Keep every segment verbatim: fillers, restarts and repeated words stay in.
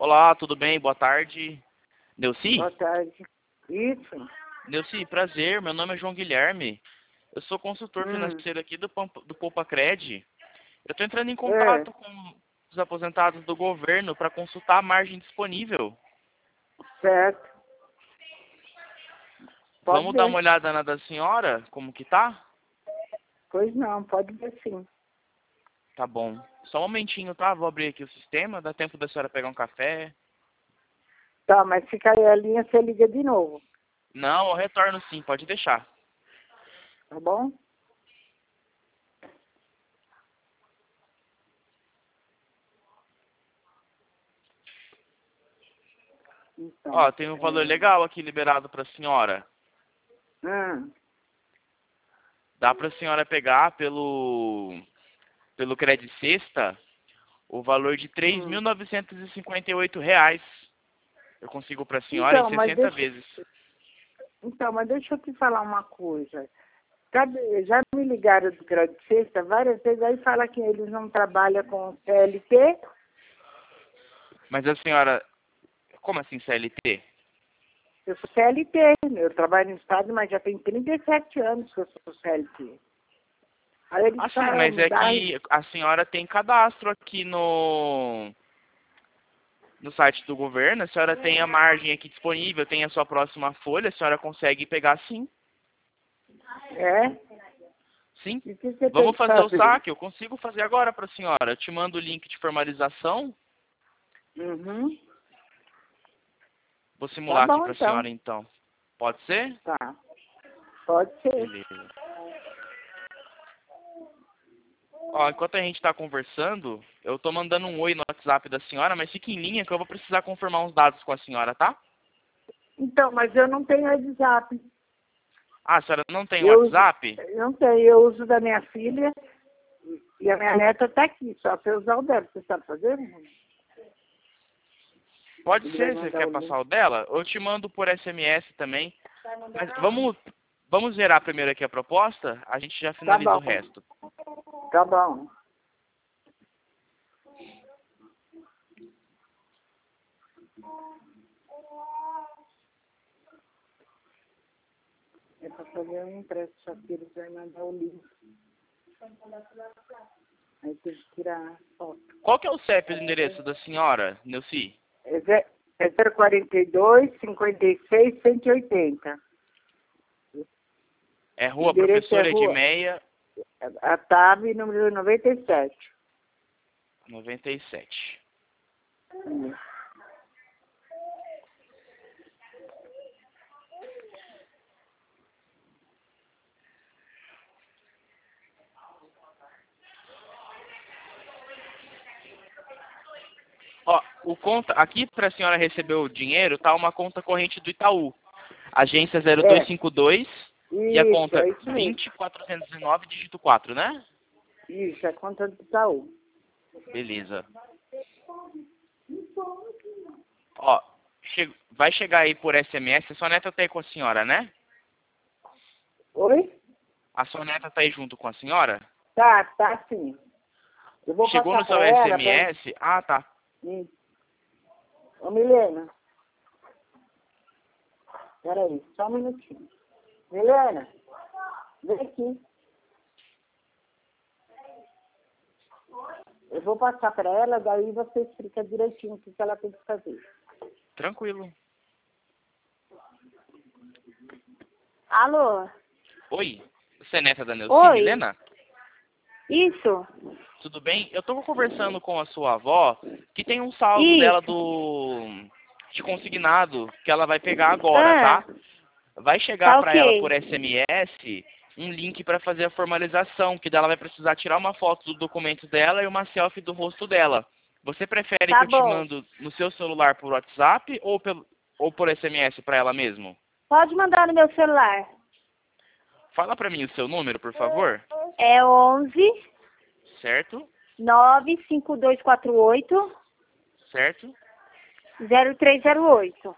Olá, tudo bem? Boa tarde. Neuci? Boa tarde. Isso. Neuci, prazer. Meu nome é João Guilherme. Eu sou consultor Hum. financeiro aqui do, Pampa- do PoupaCred. Eu estou entrando em É, contato com os aposentados do governo para consultar a margem disponível. certo. Pode Vamos dar ver. uma olhada na da senhora? Como que tá? Pois não, pode ver sim. Tá bom. Só um momentinho, tá? Vou abrir aqui o sistema. Dá tempo da senhora pegar um café? Tá, mas se cair a linha, você liga de novo. Não, eu retorno sim. Pode deixar. Tá bom? Então. Ó, tem um É... valor legal aqui liberado para a senhora. Hum. Dá para a senhora pegar pelo pelo Credit Sexta o valor de três mil Hum. novecentos e cinquenta e oito reais. Eu consigo para a senhora em Então, mas sessenta deixa... vezes. Então, mas deixa eu te falar uma coisa. Cadê- Já me ligaram do Crédito Sexta várias vezes, aí fala que eles não trabalham com C L T. Mas a senhora, como assim C L T? Eu sou C L T, eu trabalho no Estado, mas já tem trinta e sete anos que eu sou C L T. Aí eles Ah, sim, falam, mas me é dá... que a senhora tem cadastro aqui no no site do governo. A senhora tem a margem aqui disponível, tem a sua próxima folha, a senhora consegue pegar sim. É? Sim. E o que você tem Vamos que fazer o fazer? saque? Eu consigo fazer agora para a senhora. Eu te mando o link de formalização. Uhum. Vou Tá simular aqui bom, para a então. senhora então. Pode ser? Tá. Pode ser. Beleza. Ó, enquanto a gente está conversando, eu tô mandando um oi no WhatsApp da senhora, mas fique em linha que eu vou precisar confirmar uns dados com a senhora, tá? Então, mas eu não tenho WhatsApp. Ah, a senhora não tem Eu uso, WhatsApp? eu não tenho, eu uso da minha filha e a minha neta tá aqui, só pra eu usar o dela. Você sabe fazer? Pode Ele vai ser, você mandar quer o link. passar o dela? Eu te mando por S M S também. Mas vamos, vamos zerar primeiro aqui a proposta, a gente já Tá finaliza o bom. resto. Tá bom. É pra fazer um empréstimo, só que eles vão mandar o link. Aí tem que tirar a foto. Qual que é o C E P do endereço da senhora, Neuci? É ze- é zero quarenta e dois, cinquenta e seis, cento e oitenta. É O Rua endereço é Professora rua, Edmeia, a TAB número noventa e sete. noventa e sete. Hum. Ó, o conta, aqui para a senhora receber o dinheiro, tá uma conta corrente do Itaú. Agência zero dois É, cinco dois e a isso, conta é isso mesmo. vinte quatrocentos e nove, dígito quatro, né? Isso, é conta do Itaú. Beleza. Ó, che vai chegar aí por S M S, a sua neta tá aí com a senhora, né? Oi? A sua neta tá aí junto com a senhora? Tá, tá sim. Eu vou Chegou passar no seu pra ela pra... S M S? Ah, tá. Hum. Ô, Milena, peraí, só um minutinho. Milena, vem aqui. Eu vou passar pra ela, daí você explica direitinho o que que ela tem que fazer. Tranquilo. Alô? Oi, você é neta da Neuci, Oi? Milena? Isso? Tudo bem? Eu tô conversando com a sua avó, que tem um saldo dela Isso. do de consignado que ela vai pegar agora, Ah, tá? Vai chegar tá para ela por ok. S M S um link para fazer a formalização, que dela vai precisar tirar uma foto do documento dela e uma selfie do rosto dela. Você prefere que Tá eu te bom. mando no seu celular por WhatsApp ou pelo ou por S M S para ela mesmo? Pode mandar no meu celular. Fala para mim o seu número, por favor. É onze, Certo? nove cinco dois quatro oito, Certo? zero três zero oito.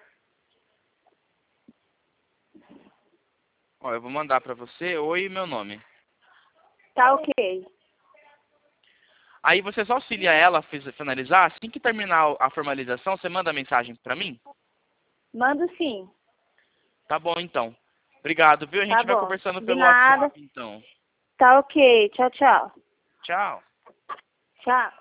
Ó, eu vou mandar para você oi e meu nome. Tá ok. Aí você só auxilia ela a fiz- finalizar. Assim que terminar a formalização, você manda a mensagem pra mim? Mando sim. Tá bom, então. Obrigado, viu? A gente Tá vai bom. conversando De pelo nada. WhatsApp, então. Tá ok. Tchau, tchau. Tchau. Tchau.